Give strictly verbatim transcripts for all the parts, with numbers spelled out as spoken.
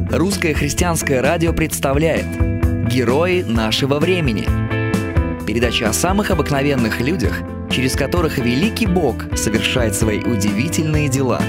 Русское христианское радио представляет «Герои нашего времени». Передача о самых обыкновенных людях, через которых великий Бог совершает свои удивительные дела.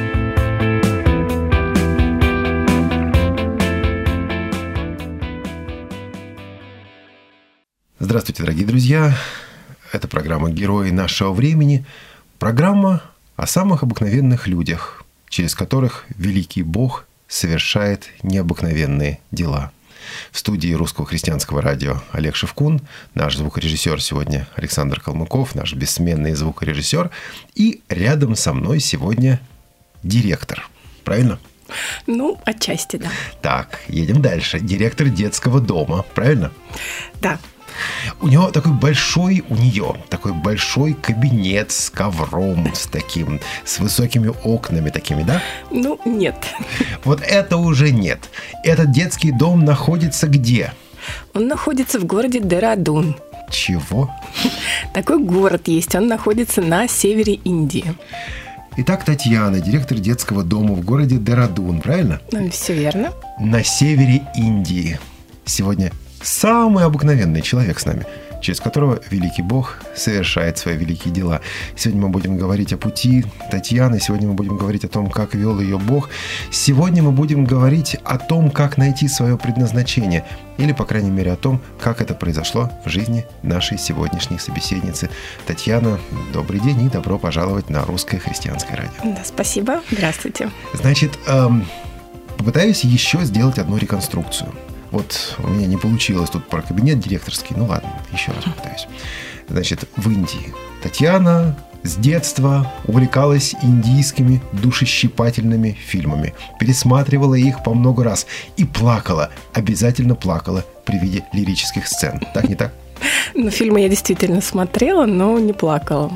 Здравствуйте, дорогие друзья! Это программа «Герои нашего времени». Программа о самых обыкновенных людях, через которых великий Бог совершает необыкновенные дела. В студии Русского христианского радио Олег Шевкун, наш звукорежиссер сегодня Александр Калмыков, наш бессменный звукорежиссер. И рядом со мной сегодня директор. Правильно? Ну, отчасти, да. Так, едем дальше. Директор детского дома. Правильно? Да. У него такой большой, у нее такой большой кабинет с ковром, с таким, с высокими окнами такими, да? Ну, нет. Вот это уже нет. Этот детский дом находится где? Он находится в городе Дерадун. Чего? Такой город есть, он находится на севере Индии. Итак, Татьяна, директор детского дома в городе Дерадун, правильно? Ну, все верно. На севере Индии. Сегодня самый обыкновенный человек с нами, через которого великий Бог совершает свои великие дела. Сегодня мы будем говорить о пути Татьяны, сегодня мы будем говорить о том, как вел ее Бог. Сегодня мы будем говорить о том, как найти свое предназначение, или, по крайней мере, о том, как это произошло в жизни нашей сегодняшней собеседницы. Татьяна, добрый день и добро пожаловать на Русское христианское радио. Да, спасибо. Здравствуйте. Значит, эм, попытаюсь еще сделать одну реконструкцию. Вот у меня не получилось тут про кабинет директорский. Ну ладно, еще раз попытаюсь. Значит, в Индии Татьяна с детства увлекалась индийскими душещипательными фильмами. Пересматривала их по много раз. И плакала, обязательно плакала при виде лирических сцен. Так, не так? Ну, фильмы я действительно смотрела, но не плакала.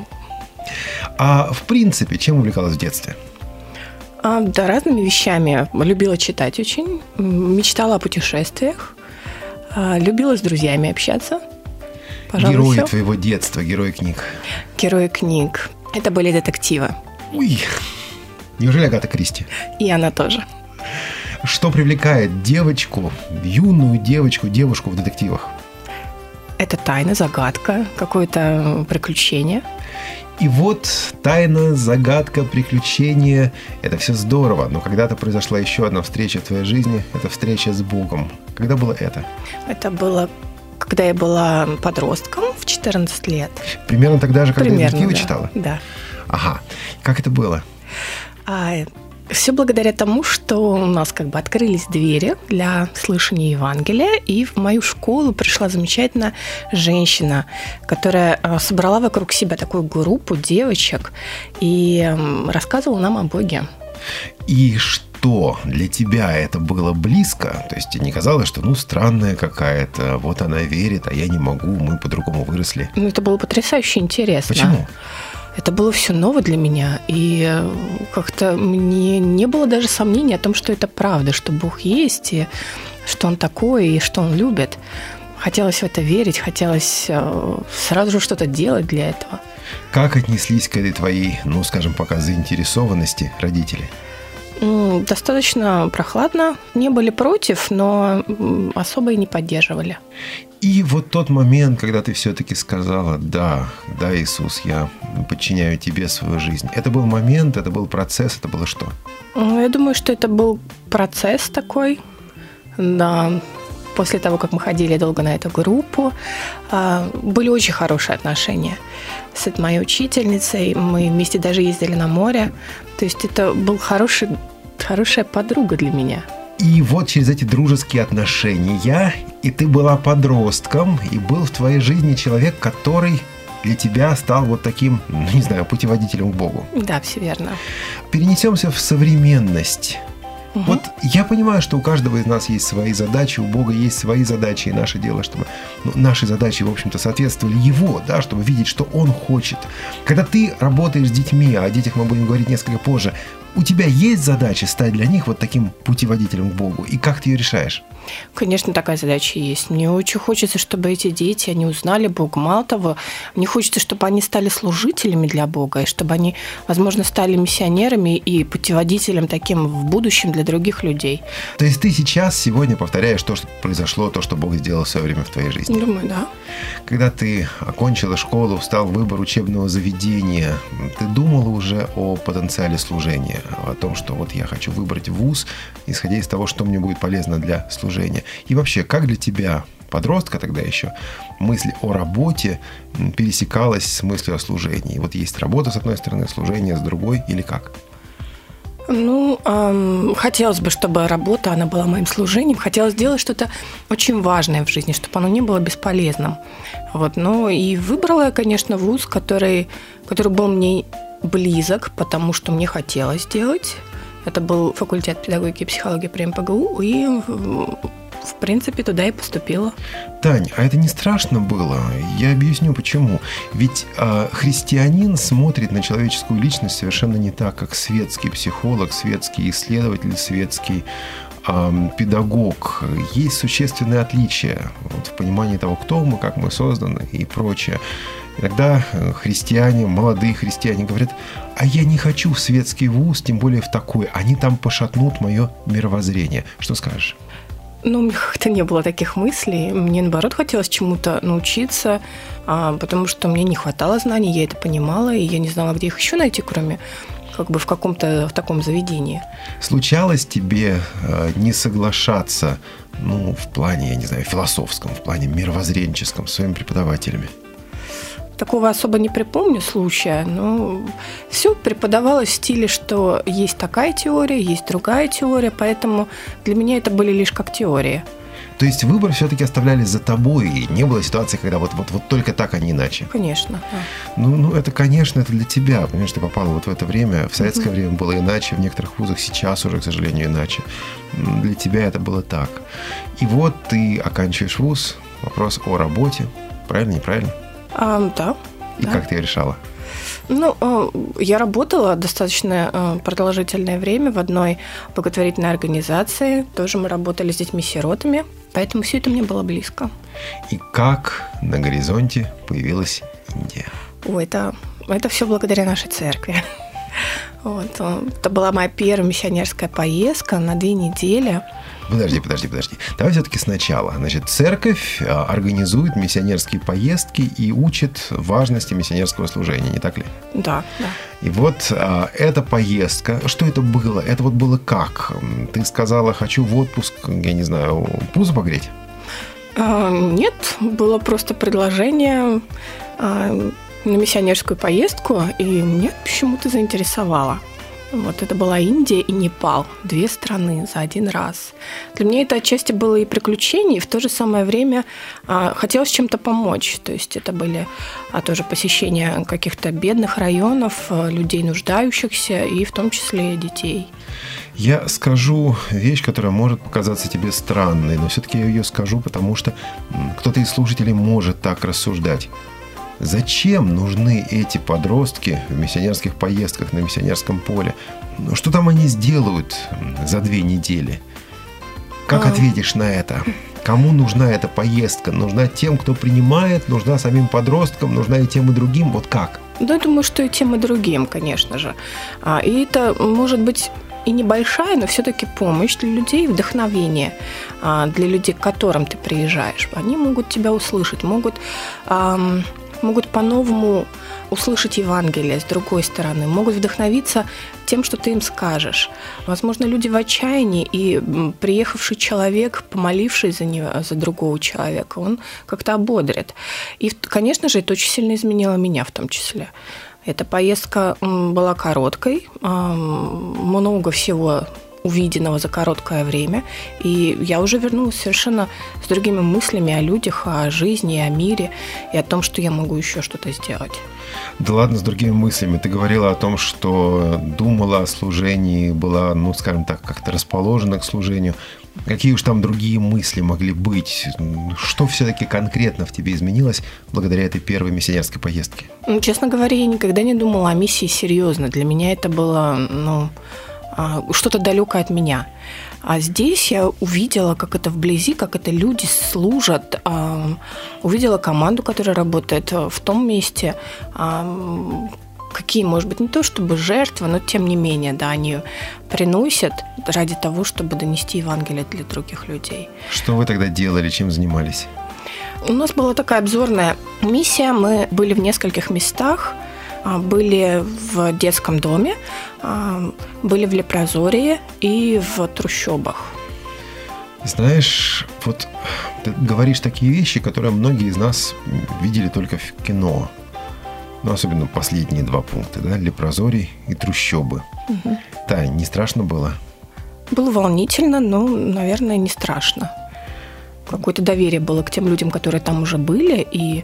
А в принципе, чем увлекалась в детстве? А, да, разными вещами. Любила читать очень, мечтала о путешествиях, любила с друзьями общаться. Пожалуй, герои всё. твоего детства, герои книг. Герои книг. Это были детективы. Ой, неужели Агата Кристи? И она тоже. Что привлекает девочку, юную девочку, девушку в детективах? Это тайна, загадка, какое-то приключение. И вот тайна, загадка, приключения – это все здорово. Но когда-то произошла еще одна встреча в твоей жизни – это встреча с Богом. Когда было это? Это было, когда я была подростком в четырнадцать лет. Примерно тогда же, когда Примерно, детективы да. читала? Да. Ага. Как это было? А, все благодаря тому, что у нас как бы открылись двери для слышания Евангелия, и в мою школу пришла замечательная женщина, которая собрала вокруг себя такую группу девочек и рассказывала нам о Боге. И что для тебя это было близко? То есть тебе не казалось, что ну странная какая-то, вот она верит, а я не могу, мы по-другому выросли? Ну, это было потрясающе интересно. Почему? Это было все ново для меня, и как-то мне не было даже сомнений о том, что это правда, что Бог есть, и что Он такой, и что Он любит. Хотелось в это верить, хотелось сразу же что-то делать для этого. Как отнеслись к этой твоей, ну, скажем, пока заинтересованности родители? Достаточно прохладно, не были против, но особо и не поддерживали. И вот тот момент, когда ты все-таки сказала: да, да, Иисус, я подчиняю тебе свою жизнь. Это был момент, это был процесс, это было что? Я думаю, что это был процесс такой, да. После того, как мы ходили долго на эту группу, были очень хорошие отношения с этой моей учительницей. Мы вместе даже ездили на море. То есть это был хороший, хорошая подруга для меня. И вот через эти дружеские отношения, и ты была подростком, и был в твоей жизни человек, который для тебя стал вот таким, не знаю, путеводителем к Богу. Да, все верно. Перенесемся в современность. Угу. Вот я понимаю, что у каждого из нас есть свои задачи, у Бога есть свои задачи, и наше дело, чтобы ну, наши задачи, в общем-то, соответствовали Его, да, чтобы видеть, что Он хочет. Когда ты работаешь с детьми, а о детях мы будем говорить несколько позже, у тебя есть задача стать для них вот таким путеводителем к Богу, и как ты ее решаешь? Конечно, такая задача есть. Мне очень хочется, чтобы эти дети, они узнали Бога. Мало того, мне хочется, чтобы они стали служителями для Бога, и чтобы они, возможно, стали миссионерами и путеводителем таким в будущем для других людей. То есть ты сейчас, сегодня повторяешь то, что произошло, то, что Бог сделал в свое время в твоей жизни? Думаю, да. Когда ты окончила школу, встал выбор учебного заведения, ты думала уже о потенциале служения, о том, что вот я хочу выбрать вуз, исходя из того, что мне будет полезно для служения. И вообще, как для тебя, подростка тогда еще, мысль о работе пересекалась с мыслью о служении? Вот есть работа с одной стороны, служение с другой, или как? Ну, эм, хотелось бы, чтобы работа, она была моим служением. Хотелось сделать что-то очень важное в жизни, чтобы оно не было бесполезным. Вот. Ну, и выбрала я, конечно, вуз, который, который был мне близок, потому что мне хотелось сделать. Это был факультет педагогики и психологии при эм пэ гэ у, и, в принципе, туда и поступила. Тань, а это не страшно было? Я объясню, почему. Ведь э, христианин смотрит на человеческую личность совершенно не так, как светский психолог, светский исследователь, светский э, педагог. Есть существенные отличия вот, в понимании того, кто мы, как мы созданы и прочее. Иногда христиане, молодые христиане говорят: а я не хочу в светский вуз, тем более в такой. Они там пошатнут мое мировоззрение. Что скажешь? Ну, у меня как-то не было таких мыслей. Мне, наоборот, хотелось чему-то научиться, потому что мне не хватало знаний, я это понимала, и я не знала, где их еще найти, кроме как бы в каком-то в таком заведении. Случалось тебе не соглашаться, ну, в плане, я не знаю, философском, в плане мировоззренческом с своими преподавателями? Такого особо не припомню случая, но все преподавалось в стиле, что есть такая теория, есть другая теория, поэтому для меня это были лишь как теории. То есть выбор все-таки оставляли за тобой, и не было ситуации, когда вот, вот, вот только так, а не иначе? Конечно. Да. Ну, ну, это, конечно, это для тебя. Понимаешь, ты попала вот в это время. В советское mm-hmm. время было иначе, в некоторых вузах сейчас уже, к сожалению, иначе. Для тебя это было так. И вот ты оканчиваешь вуз, вопрос о работе. Правильно, неправильно? А, да. И да. как ты решала? Ну, я работала достаточно продолжительное время в одной благотворительной организации. Тоже мы работали с детьми-сиротами, поэтому все это мне было близко. И как на горизонте появилась Индия? Ой, это, это все благодаря нашей церкви. Вот. Это была моя первая миссионерская поездка на две недели. Подожди, подожди, подожди. Давай все-таки сначала. Значит, церковь организует миссионерские поездки и учит важности миссионерского служения, не так ли? Да, да. И вот а, эта поездка, что это было? Это вот было как? Ты сказала, хочу в отпуск, я не знаю, пузо погреть? А, нет, было просто предложение а, на миссионерскую поездку, и меня почему-то заинтересовало. Вот это была Индия и Непал, две страны за один раз. Для меня это отчасти было и приключение, и в то же самое время а, хотелось чем-то помочь. То есть это были а, тоже посещения каких-то бедных районов, а, людей нуждающихся, и в том числе детей. Я скажу вещь, которая может показаться тебе странной, но все-таки я ее скажу, потому что кто-то из слушателей может так рассуждать. Зачем нужны эти подростки в миссионерских поездках на миссионерском поле? Что там они сделают за две недели? Как а... ответишь на это? Кому нужна эта поездка? Нужна тем, кто принимает, нужна самим подросткам, нужна и тем, и другим? Вот как? Да, я думаю, что и тем, и другим, конечно же. И это может быть и небольшая, но все-таки помощь для людей, вдохновение для людей, к которым ты приезжаешь. Они могут тебя услышать, могут... могут по-новому услышать Евангелие с другой стороны, могут вдохновиться тем, что ты им скажешь. Возможно, люди в отчаянии, и приехавший человек, помолившись за него, за другого человека, он как-то ободрит. И, конечно же, это очень сильно изменило меня в том числе. Эта поездка была короткой, много всего увиденного за короткое время, и я уже вернулась совершенно с другими мыслями о людях, о жизни, о мире и о том, что я могу еще что-то сделать. Да ладно, с другими мыслями. Ты говорила о том, что думала о служении, была, ну, скажем так, как-то расположена к служению. Какие уж там другие мысли могли быть? Что все-таки конкретно в тебе изменилось благодаря этой первой миссионерской поездке? Честно говоря, я никогда не думала о миссии серьезно. Для меня это было, ну... что-то далекое от меня. А здесь я увидела, как это вблизи, как это люди служат, увидела команду, которая работает в том месте, какие, может быть, не то чтобы жертвы, но тем не менее, да, они приносят ради того, чтобы донести Евангелие для других людей. Что вы тогда делали, чем занимались? У нас была такая обзорная миссия, мы были в нескольких местах, были в детском доме, были в Лепрозории и в трущобах. Знаешь, вот ты говоришь такие вещи, которые многие из нас видели только в кино. Ну, особенно последние два пункта, да, Лепрозорий и трущобы. Угу. Тань, не страшно было? Было волнительно, но, наверное, не страшно. Какое-то доверие было к тем людям, которые там уже были, и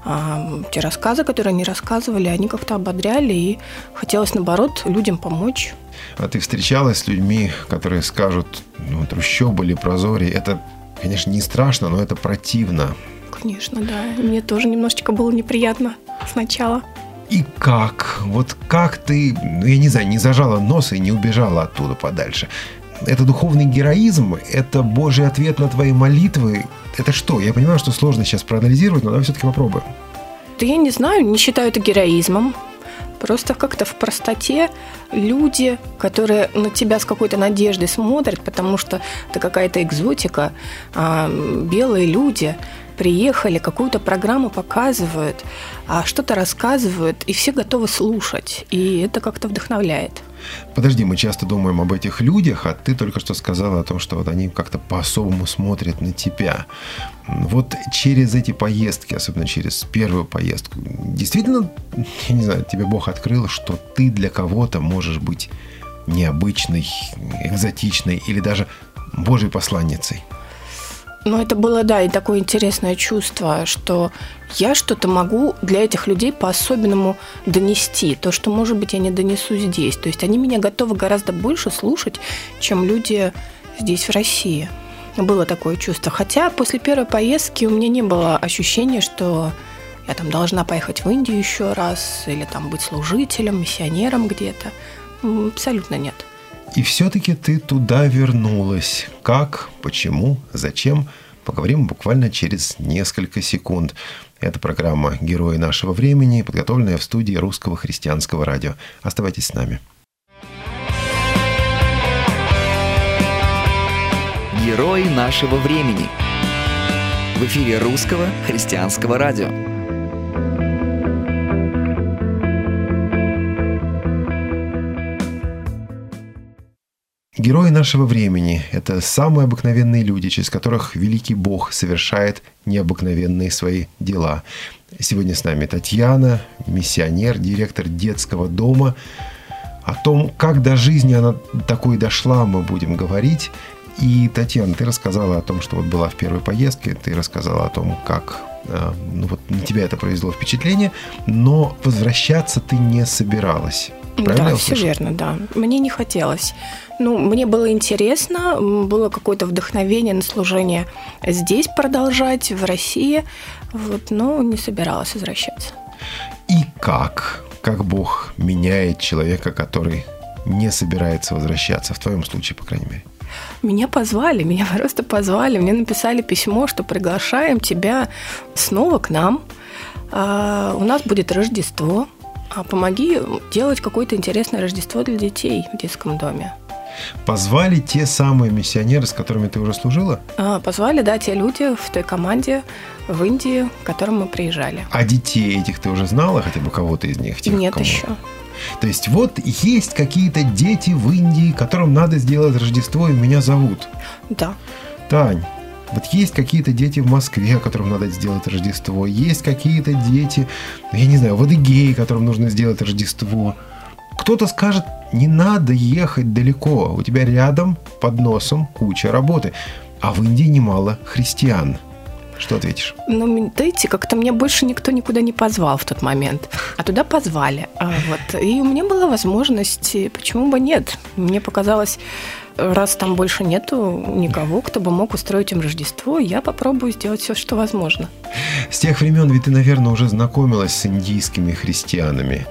а, те рассказы, которые они рассказывали, они как-то ободряли, и хотелось, наоборот, людям помочь. А ты встречалась с людьми, которые скажут, ну, трущобы, Лепрозорий, это, конечно, не страшно, но это противно. Конечно, да. Мне тоже немножечко было неприятно сначала. И как? Вот как ты, ну, я не знаю, не зажала нос и не убежала оттуда подальше? Это духовный героизм? Это Божий ответ на твои молитвы? Это что? Я понимаю, что сложно сейчас проанализировать, но давай все-таки попробуем. Да я не знаю, не считаю это героизмом. Просто как-то в простоте люди, которые на тебя с какой-то надеждой смотрят, потому что это какая-то экзотика, а белые люди приехали, какую-то программу показывают, а что-то рассказывают, и все готовы слушать. И это как-то вдохновляет. Подожди, мы часто думаем об этих людях, а ты только что сказала о том, что вот они как-то по-особому смотрят на тебя. Вот через эти поездки, особенно через первую поездку, действительно, я не знаю, тебе Бог открыл, что ты для кого-то можешь быть необычной, экзотичной или даже Божьей посланницей? Ну, это было, да, и такое интересное чувство, что я что-то могу для этих людей по-особенному донести. То, что, может быть, я не донесу здесь. То есть они меня готовы гораздо больше слушать, чем люди здесь, в России. Было такое чувство. Хотя после первой поездки у меня не было ощущения, что я там должна поехать в Индию еще раз или там быть служителем, миссионером где-то. Абсолютно нет. И все-таки ты туда вернулась. Как, почему, зачем? Поговорим буквально через несколько секунд. Это программа «Герои нашего времени», подготовленная в студии Русского христианского радио. Оставайтесь с нами. «Герои нашего времени» в эфире Русского христианского радио. Герои нашего времени – это самые обыкновенные люди, через которых великий Бог совершает необыкновенные свои дела. Сегодня с нами Татьяна, миссионер, директор детского дома. О том, как до жизни она такой дошла, мы будем говорить. И, Татьяна, ты рассказала о том, что вот была в первой поездке, ты рассказала о том, как ну, вот на тебя это произвело впечатление, но возвращаться ты не собиралась. Правильно да, все верно, да. Мне не хотелось. Ну, мне было интересно, было какое-то вдохновение на служение здесь продолжать, в России, вот, но не собиралась возвращаться. И как? Как Бог меняет человека, который не собирается возвращаться, в твоем случае, по крайней мере? Меня позвали, меня просто позвали, мне написали письмо, что приглашаем тебя снова к нам, а, у нас будет Рождество, а помоги делать какое-то интересное Рождество для детей в детском доме. Позвали те самые миссионеры, с которыми ты уже служила? А, позвали, да, те люди в той команде в Индии, к которым мы приезжали. А детей этих ты уже знала, хотя бы кого-то из них? Тех, Нет кому... еще. То есть вот есть какие-то дети в Индии, которым надо сделать Рождество, и меня зовут. Да. Тань, вот есть какие-то дети в Москве, которым надо сделать Рождество. Есть какие-то дети, я не знаю, в Адыгее, которым нужно сделать Рождество. Кто-то скажет, не надо ехать далеко. У тебя рядом, под носом, куча работы. А в Индии немало христиан. Что ответишь? Ну, знаете, как-то меня больше никто никуда не позвал в тот момент. А туда позвали. А вот. И у меня была возможность, почему бы нет? Мне показалось, раз там больше нету никого, кто бы мог устроить им Рождество, я попробую сделать все, что возможно. С тех времен ведь ты, наверное, уже знакомилась с индийскими христианами.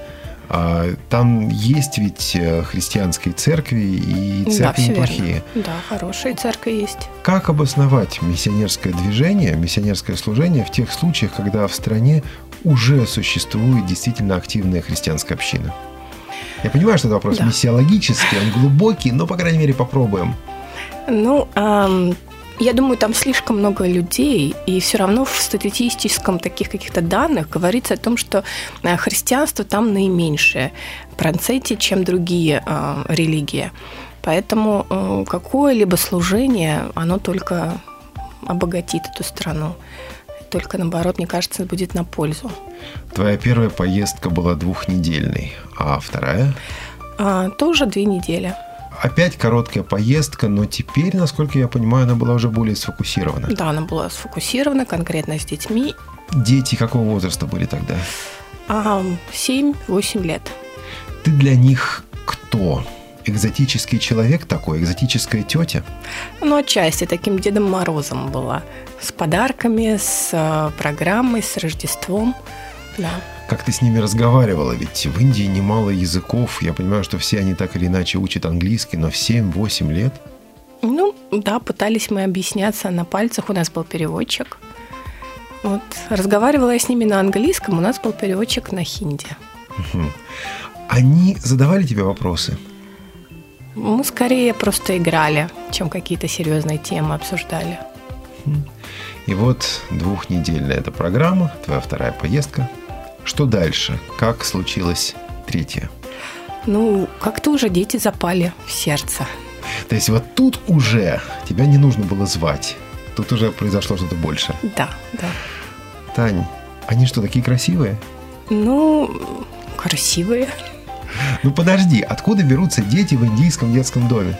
Там есть ведь христианские церкви и церкви да, неплохие. Да, хорошие церкви есть. Как обосновать миссионерское движение, миссионерское служение в тех случаях, когда в стране уже существует действительно активная христианская община? Я понимаю, что это вопрос да. миссиологический, он глубокий, но, по крайней мере, попробуем. Ну, эм, я думаю, там слишком много людей, и все равно в статистическом таких каких-то данных говорится о том, что христианство там наименьшее в проценте, чем другие э, религии. Поэтому э, какое-либо служение, оно только обогатит эту страну. Только, наоборот, мне кажется, будет на пользу. Твоя первая поездка была двухнедельной, а вторая? А, тоже две недели. Опять короткая поездка, но теперь, насколько я понимаю, она была уже более сфокусирована. Да, она была сфокусирована конкретно с детьми. Дети какого возраста были тогда? А, семь-восемь лет. Ты для них кто? Экзотический человек такой, экзотическая тетя? Ну, отчасти таким Дедом Морозом была. С подарками, с программой, с Рождеством. Да. Как ты с ними разговаривала? Ведь в Индии немало языков. Я понимаю, что все они так или иначе учат английский, но в семь-восемь лет? Ну, да, пытались мы объясняться на пальцах. У нас был переводчик. Вот. Разговаривала я с ними на английском, у нас был переводчик на хинди. Угу. Они задавали тебе вопросы? Мы скорее просто играли, чем какие-то серьезные темы обсуждали. И вот двухнедельная эта программа, твоя вторая поездка. Что дальше? Как случилось третья? Ну, как-то уже дети запали в сердце. То есть вот тут уже тебя не нужно было звать. Тут уже произошло что-то больше. Да, да. Тань, они что, такие красивые? Ну, красивые. Ну, подожди, откуда берутся дети в индийском детском доме?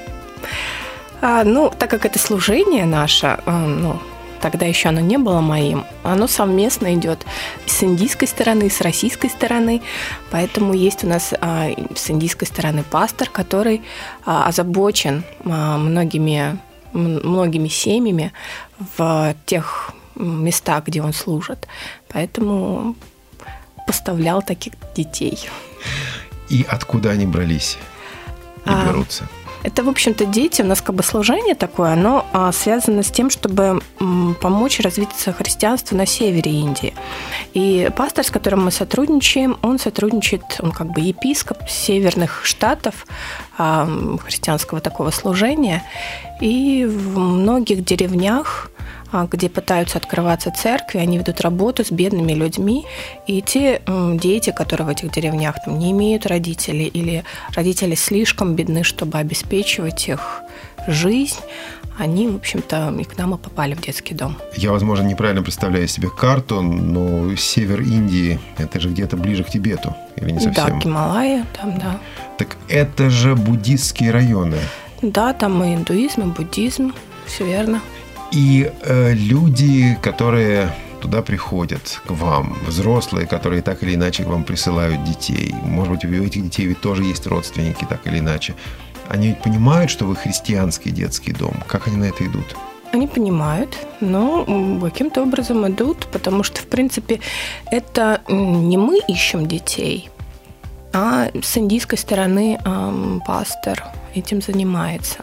А, ну, так как это служение наше, ну, тогда еще оно не было моим, оно совместно идет с индийской стороны, с российской стороны, поэтому есть у нас а, с индийской стороны пастор, который а, озабочен а, многими, многими семьями в тех местах, где он служит, поэтому поставлял таких детей. И откуда они брались и а, берутся? Это, в общем-то, дети. У нас как бы служение такое, оно а, связано с тем, чтобы м, помочь развиться христианству на севере Индии. И пастор, с которым мы сотрудничаем, он сотрудничает, он как бы епископ северных штатов а, христианского такого служения. И в многих деревнях, где пытаются открываться церкви, они ведут работу с бедными людьми. И те дети, которые в этих деревнях там, не имеют родителей, или родители слишком бедны, чтобы обеспечивать их жизнь, они, в общем-то, и к нам и попали в детский дом. Я, возможно, неправильно представляю себе карту, но север Индии – это же где-то ближе к Тибету, или не совсем? Да, Гималайи, там, да. Так это же буддистские районы. Да, там и индуизм, и буддизм, все верно. И э, люди, которые туда приходят, к вам, взрослые, которые так или иначе к вам присылают детей, может быть, у этих детей ведь тоже есть родственники, так или иначе, они ведь понимают, что вы христианский детский дом. Как они на это идут? Они понимают, но каким-то образом идут, потому что, в принципе, это не мы ищем детей, а с индийской стороны э, пастор этим занимается.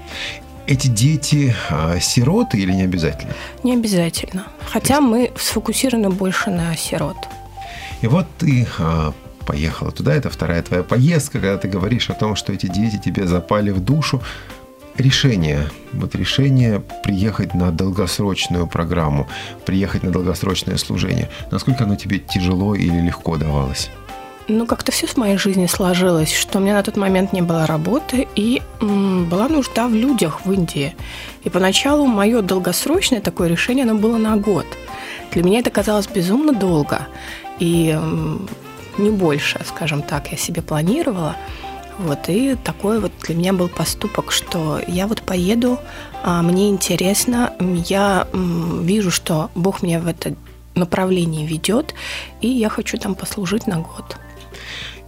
Эти дети а, сироты или не обязательно? Не обязательно. Хотя мы сфокусированы больше на сирот. И вот ты а, поехала туда, это вторая твоя поездка, когда ты говоришь о том, что эти дети тебе запали в душу. Решение, вот решение приехать на долгосрочную программу, приехать на долгосрочное служение. Насколько оно тебе тяжело или легко давалось? Ну, как-то все в моей жизни сложилось, что у меня на тот момент не было работы, и м, была нужда в людях в Индии. И поначалу мое долгосрочное такое решение, оно было на год. Для меня это казалось безумно долго, и м, не больше, скажем так, я себе планировала. Вот, и такой вот для меня был поступок, что я вот поеду, а мне интересно, я м, вижу, что Бог меня в это направлении ведет, и я хочу там послужить на год.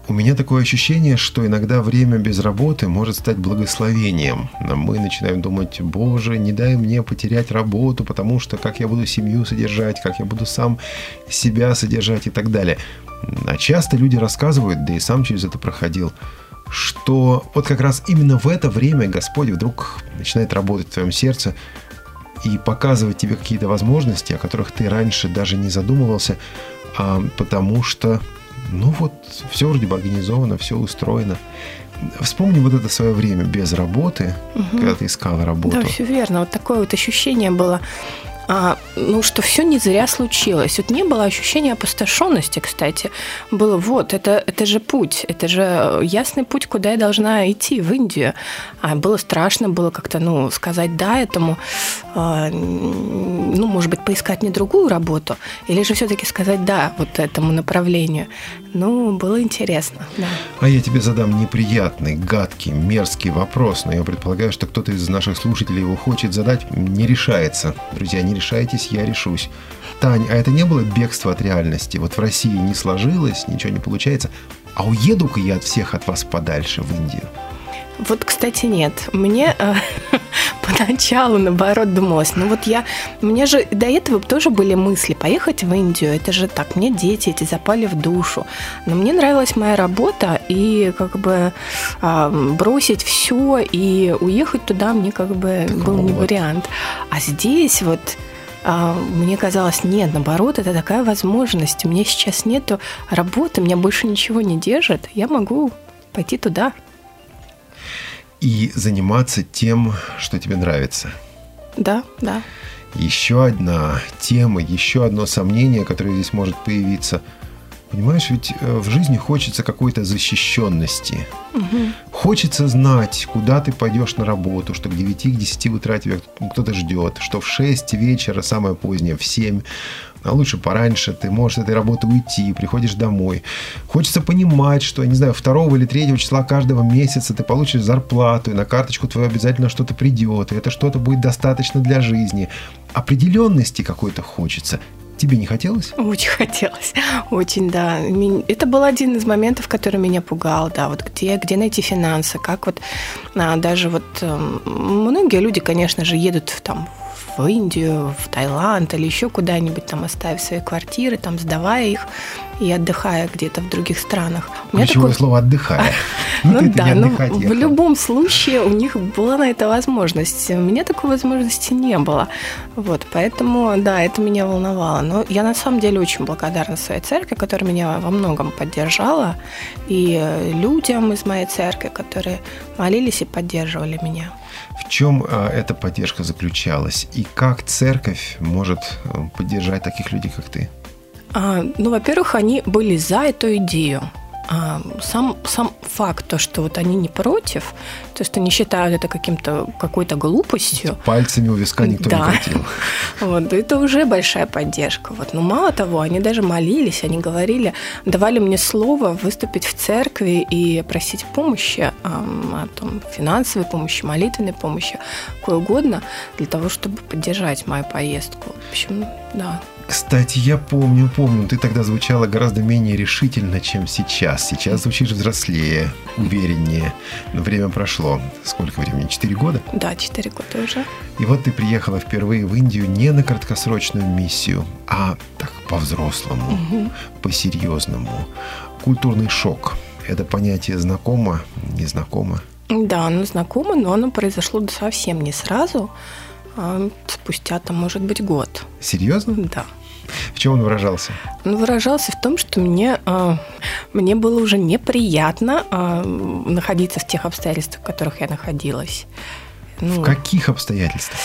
У меня такое ощущение, что иногда время без работы может стать благословением. Мы начинаем думать: Боже, не дай мне потерять работу, потому что как я буду семью содержать, как я буду сам себя содержать и так далее. А часто люди рассказывают, да и сам через это проходил, что вот как раз именно в это время Господь вдруг начинает работать в твоем сердце и показывать тебе какие-то возможности, о которых ты раньше даже не задумывался, а потому что ну вот, все вроде бы организовано, все устроено. Вспомни вот это свое время без работы, угу. когда ты искала работу. Да, все верно. Вот такое вот ощущение было, а, ну, что все не зря случилось. Вот не было ощущения опустошенности, кстати. Было вот, это, это же путь, это же ясный путь, куда я должна идти, в Индию. А было страшно, было как-то, ну, сказать «да» этому, а, ну, может быть, поискать не другую работу, или же все-таки сказать «да» вот этому направлению. Ну, было интересно, да. А я тебе задам неприятный, гадкий, мерзкий вопрос, но я предполагаю, что кто-то из наших слушателей его хочет задать, не решается. Друзья, не решайтесь, я решусь. Тань, а это не было бегство от реальности? Вот в России не сложилось, ничего не получается, а уеду-ка я от всех от вас подальше в Индию? Вот, кстати, нет. Мне э, поначалу, наоборот, думалось, ну вот я... У меня же до этого тоже были мысли поехать в Индию. Это же так, мне дети эти запали в душу. Но мне нравилась моя работа, и как бы э, бросить все и уехать туда мне как бы так был вот. Не вариант. А здесь вот... Мне казалось, нет, наоборот, это такая возможность. У меня сейчас нету работы, меня больше ничего не держит. Я могу пойти туда. И заниматься тем, что тебе нравится. Да, да. Еще одна тема, еще одно сомнение, которое здесь может появиться. Понимаешь, ведь в жизни хочется какой-то защищенности. Угу. Хочется знать, куда ты пойдешь на работу, что к девяти, к десяти утра тебя кто-то ждет, что в шесть вечера, самое позднее, в семь, а лучше пораньше, ты можешь с этой работы уйти, приходишь домой. Хочется понимать, что, я не знаю, второго или третьего числа каждого месяца ты получишь зарплату, и на карточку твою обязательно что-то придет, и это что-то будет достаточно для жизни. Определенности какой-то хочется. Тебе не хотелось? Очень хотелось. Очень, да. Это был один из моментов, который меня пугал, да. Вот где, где найти финансы, как вот а, даже вот многие люди, конечно же, едут в, там, в Индию, в Таиланд или еще куда-нибудь, там, оставив свои квартиры, там, сдавая их и отдыхая где-то в других странах. Ключевое такое... слово «отдыхая». Ну да, но в любом случае у них была на это возможность. У меня такой возможности не было. Вот, поэтому, да, это меня волновало. Но я на самом деле очень благодарна своей церкви, которая меня во многом поддержала, и людям из моей церкви, которые молились и поддерживали меня. В чем а, эта поддержка заключалась? И как церковь может поддержать таких людей, как ты? А, ну, во-первых, они были за эту идею. А, сам, сам факт, то, что вот они не против, то, что не считают это каким-то, какой-то глупостью. Пальцами у виска никто да. не крутил. Вот, это уже большая поддержка. Вот. Но мало того, они даже молились, они говорили, давали мне слово выступить в церкви и просить помощи, а, там, финансовой помощи, молитвенной помощи, какой угодно, для того, чтобы поддержать мою поездку. В общем, да. Кстати, я помню, помню, ты тогда звучала гораздо менее решительно, чем сейчас. Сейчас звучишь взрослее, увереннее. Но время прошло. Сколько времени? Четыре года? Да, четыре года уже. И вот ты приехала впервые в Индию не на краткосрочную миссию, а так по-взрослому, угу. по-серьезному. Культурный шок. Это понятие знакомо, незнакомо? Да, оно знакомо, но оно произошло совсем не сразу. Спустя, там, может быть, год. Серьезно? Да. В чем он выражался? Он выражался в том, что мне, мне было уже неприятно находиться в тех обстоятельствах, в которых я находилась. Ну, в каких обстоятельствах?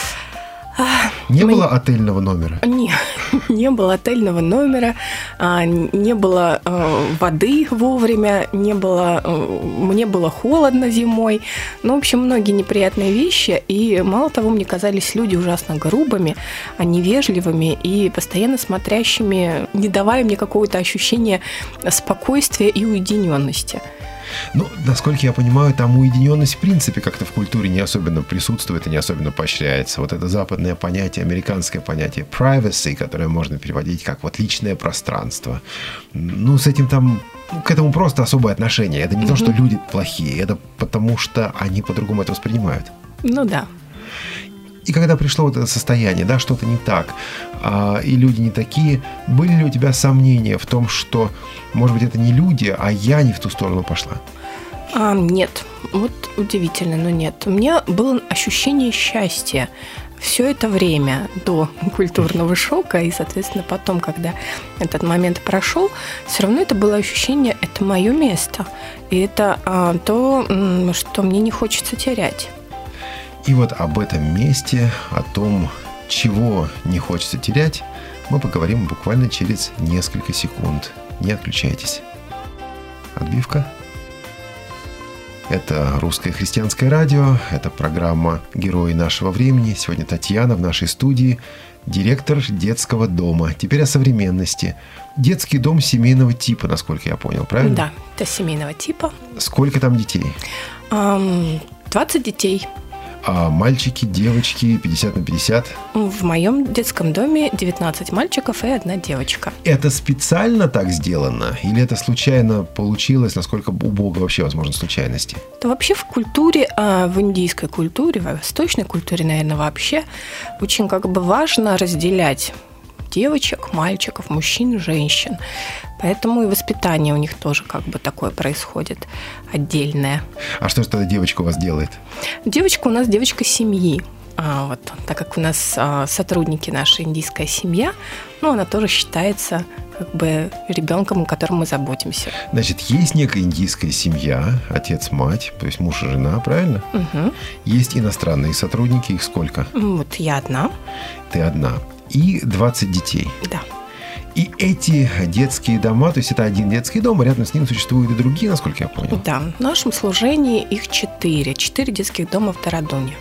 Не Мы... было отельного номера? Не, не было отельного номера, не было воды вовремя, не было, мне было холодно зимой. Ну, в общем, многие неприятные вещи. И мало того, мне казались люди ужасно грубыми, невежливыми и постоянно смотрящими, не давая мне какого-то ощущения спокойствия и уединенности. Ну, насколько я понимаю, там уединенность в принципе как-то в культуре не особенно присутствует и не особенно поощряется. Вот это западное понятие, американское понятие privacy, которое можно переводить как вот личное пространство. Ну, с этим там к этому просто особое отношение. Это не mm-hmm. то, что люди плохие, это потому что они по-другому это воспринимают. Ну да. И когда пришло вот это состояние, да, что-то не так, а, и люди не такие, были ли у тебя сомнения в том, что, может быть, это не люди, а я не в ту сторону пошла? А, нет, вот удивительно, но нет. У меня было ощущение счастья все это время до культурного шока, и, соответственно, потом, когда этот момент прошел, все равно это было ощущение, это мое место, и это а, то, что мне не хочется терять. И вот об этом месте, о том, чего не хочется терять, мы поговорим буквально через несколько секунд. Не отключайтесь. Отбивка. Это Русское христианское радио, это программа «Герои нашего времени». Сегодня Татьяна в нашей студии, директор детского дома. Теперь о современности. Детский дом семейного типа, насколько я понял, правильно? Да, это семейного типа. Сколько там детей? двадцать детей. А мальчики, девочки, пятьдесят на пятьдесят? В моем детском доме девятнадцать мальчиков и одна девочка. Это специально так сделано? Или это случайно получилось? Насколько у Бога вообще возможны случайности? Это вообще в культуре, в индийской культуре, в восточной культуре, наверное, вообще очень как бы важно разделять девочек, мальчиков, мужчин, женщин. Поэтому и воспитание у них тоже как бы такое происходит отдельное. А что же тогда девочка у вас делает? Девочка у нас девочка семьи. А, вот, так как у нас а, сотрудники наша индийская семья, ну, она тоже считается как бы ребенком, о котором мы заботимся. Значит, есть некая индийская семья, отец, мать, то есть муж и жена, правильно? Угу. Есть иностранные сотрудники, их сколько? Вот я одна. Ты одна. И двадцать детей. Да. И эти детские дома, то есть это один детский дом, а рядом с ним существуют и другие, насколько я понял? Да, в нашем служении их четыре. Четыре детских дома в Тарадуне.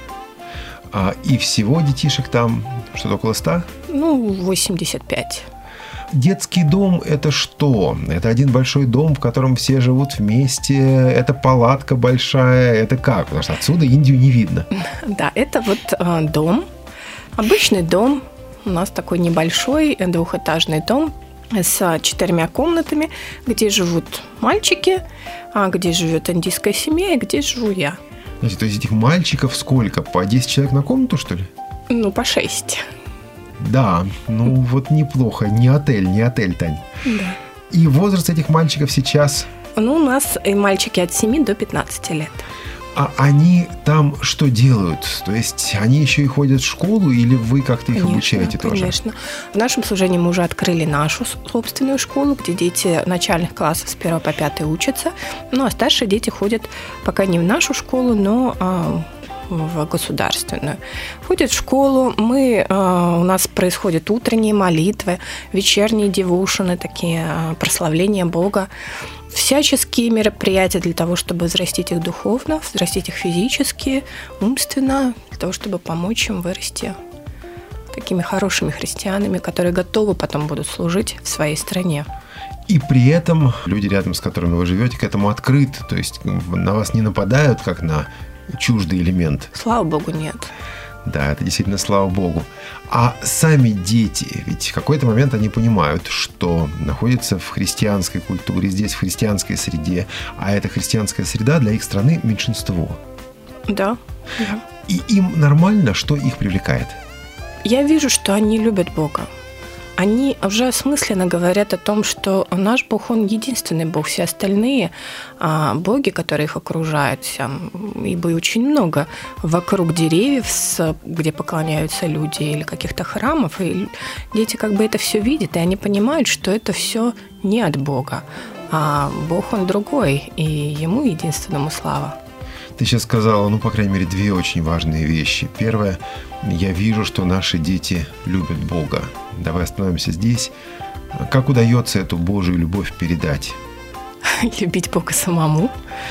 А, и всего детишек там что-то около ста? Ну, восемьдесят пять. Детский дом – это что? Это один большой дом, в котором все живут вместе, это палатка большая, это как? Потому что отсюда Индию не видно. Да, это вот э, дом, обычный дом. У нас такой небольшой двухэтажный дом с четырьмя комнатами, где живут мальчики, где живет индийская семья и где живу я. Знаете, то есть этих мальчиков сколько? По десять человек на комнату, что ли? Ну, по шесть. Да, ну вот неплохо. Не отель, не отель, Тань. Да. И возраст этих мальчиков сейчас? Ну, у нас мальчики от семи до пятнадцати лет. А они там что делают? То есть они еще и ходят в школу, или вы как-то их конечно, обучаете тоже? Конечно. В нашем служении мы уже открыли нашу собственную школу, где дети начальных классов с первого по пятый учатся. Ну, а старшие дети ходят пока не в нашу школу, но а, в государственную. Ходят в школу. Мы, а, у нас происходят утренние молитвы, вечерние девушины, такие а, прославления Бога. Всяческие мероприятия для того, чтобы взрастить их духовно, взрастить их физически, умственно, для того, чтобы помочь им вырасти такими хорошими христианами, которые готовы потом будут служить в своей стране. И при этом люди, рядом с которыми вы живете, к этому открыты, то есть на вас не нападают, как на чуждый элемент. Слава Богу, нет. Да, это действительно слава Богу. А сами дети, ведь в какой-то момент они понимают, что находятся в христианской культуре, здесь в христианской среде, а эта христианская среда для их страны меньшинство. Да. да. И им нормально, что их привлекает? Я вижу, что они любят Бога. Они уже осмысленно говорят о том, что наш Бог, Он единственный Бог. Все остальные а, боги, которые их окружают, ибо очень много вокруг деревьев, где поклоняются люди, или каких-то храмов, и дети как бы это все видят, и они понимают, что это все не от Бога, а Бог, Он другой, и Ему единственному слава. Ты сейчас сказала, ну, по крайней мере, две очень важные вещи. Первое, я вижу, что наши дети любят Бога. Давай остановимся здесь. Как удается эту Божию любовь передать? Любить Бога самому.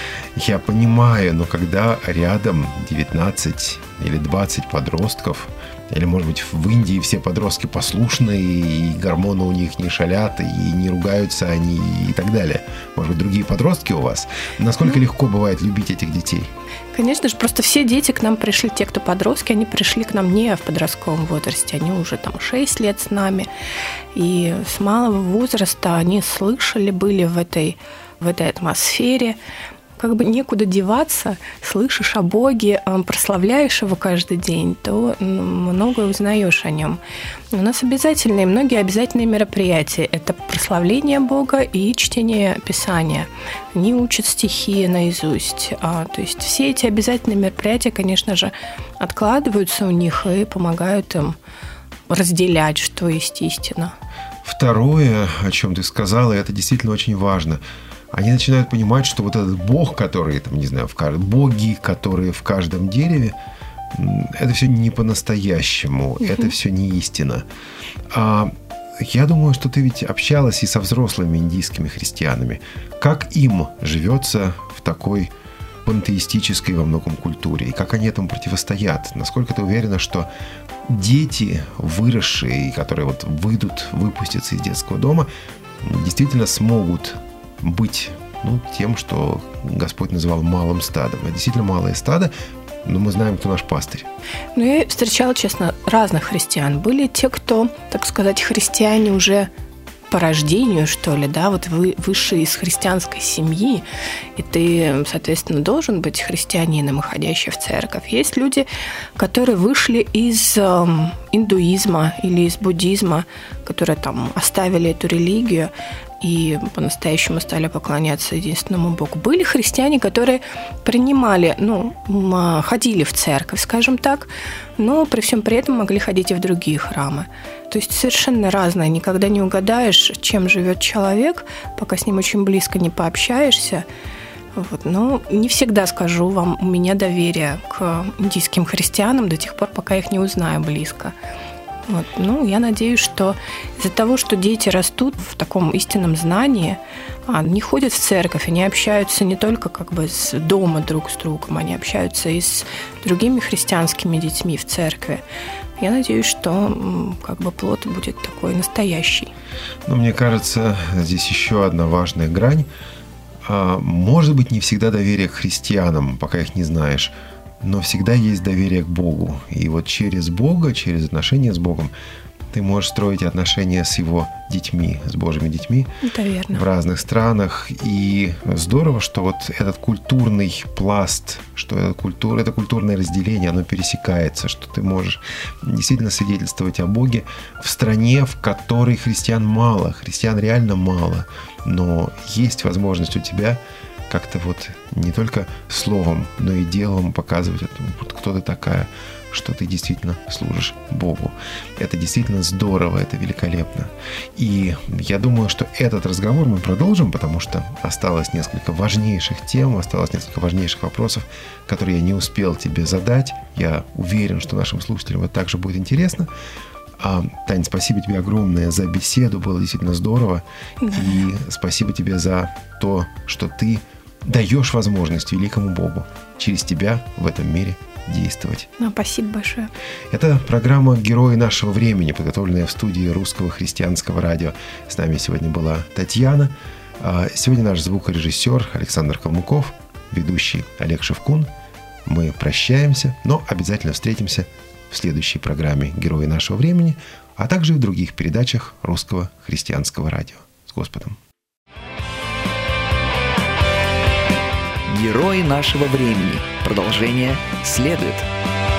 Я понимаю, но когда рядом девятнадцать или двадцать подростков, или, может быть, в Индии все подростки послушные, и гормоны у них не шалят, и не ругаются они, и так далее. Может быть, другие подростки у вас? Насколько ну, легко бывает любить этих детей? Конечно же, просто все дети к нам пришли, те, кто подростки, они пришли к нам не в подростковом возрасте, они уже там шесть лет с нами. И с малого возраста они слышали, были в этой в этой атмосфере. Как бы некуда деваться, слышишь о Боге, прославляешь его каждый день, то многое узнаешь о нем. У нас обязательные, многие обязательные мероприятия. Это прославление Бога и чтение Писания. Они учат стихи наизусть. То есть все эти обязательные мероприятия, конечно же, откладываются у них и помогают им разделять, что есть истина. Второе, о чем ты сказала, это действительно очень важно. Они начинают понимать, что вот этот Бог, который, там, не знаю, в каждом, боги, которые в каждом дереве, это все не по-настоящему, mm-hmm. это все не истина. А я думаю, что ты ведь общалась и со взрослыми индийскими христианами. Как им живется в такой пантеистической во многом культуре? И как они этому противостоят? Насколько ты уверена, что дети, выросшие, которые вот выйдут, выпустятся из детского дома, действительно смогут быть, ну, тем, что Господь называл малым стадом. Это действительно малое стадо, но мы знаем, кто наш пастырь. Ну, я встречала, честно, разных христиан. Были те, кто, так сказать, христиане уже по рождению, что ли, да, вот вы вышли из христианской семьи, и ты, соответственно, должен быть христианином и ходящий в церковь. Есть люди, которые вышли из э, индуизма или из буддизма, которые там оставили эту религию и по-настоящему стали поклоняться единственному Богу. Были христиане, которые принимали, ну, ходили в церковь, скажем так, но при всем при этом могли ходить и в другие храмы. То есть совершенно разное. Никогда не угадаешь, чем живет человек, пока с ним очень близко не пообщаешься. Вот. Но не всегда, скажу вам, у меня доверие к индийским христианам до тех пор, пока их не узнаю близко. Вот. Ну, я надеюсь, что из-за того, что дети растут в таком истинном знании, они ходят в церковь, они общаются не только как бы с дома друг с другом, они общаются и с другими христианскими детьми в церкви. Я надеюсь, что как бы плод будет такой настоящий. Но мне кажется, здесь еще одна важная грань. Может быть, не всегда доверие к христианам, пока их не знаешь, но всегда есть доверие к Богу. И вот через Бога, через отношения с Богом ты можешь строить отношения с Его детьми, с Божьими детьми. Это верно. В разных странах. И здорово, что вот этот культурный пласт, что это, культура, это культурное разделение, оно пересекается, что ты можешь действительно свидетельствовать о Боге в стране, в которой христиан мало, христиан реально мало, но есть возможность у тебя как-то вот не только словом, но и делом показывать, кто ты такая, что ты действительно служишь Богу. Это действительно здорово, это великолепно. И я думаю, что этот разговор мы продолжим, потому что осталось несколько важнейших тем, осталось несколько важнейших вопросов, которые я не успел тебе задать. Я уверен, что нашим слушателям это также будет интересно. А, Тань, спасибо тебе огромное за беседу, было действительно здорово. Да. И спасибо тебе за то, что ты даешь возможность великому Богу через тебя в этом мире действовать. Ну, спасибо большое. Это программа «Герои нашего времени», подготовленная в студии Русского христианского радио. С нами сегодня была Татьяна. Сегодня наш звукорежиссер Александр Калмыков, ведущий Олег Шевкун. Мы прощаемся, но обязательно встретимся в следующей программе «Герои нашего времени», а также в других передачах Русского христианского радио. С Господом! Герои нашего времени. Продолжение следует.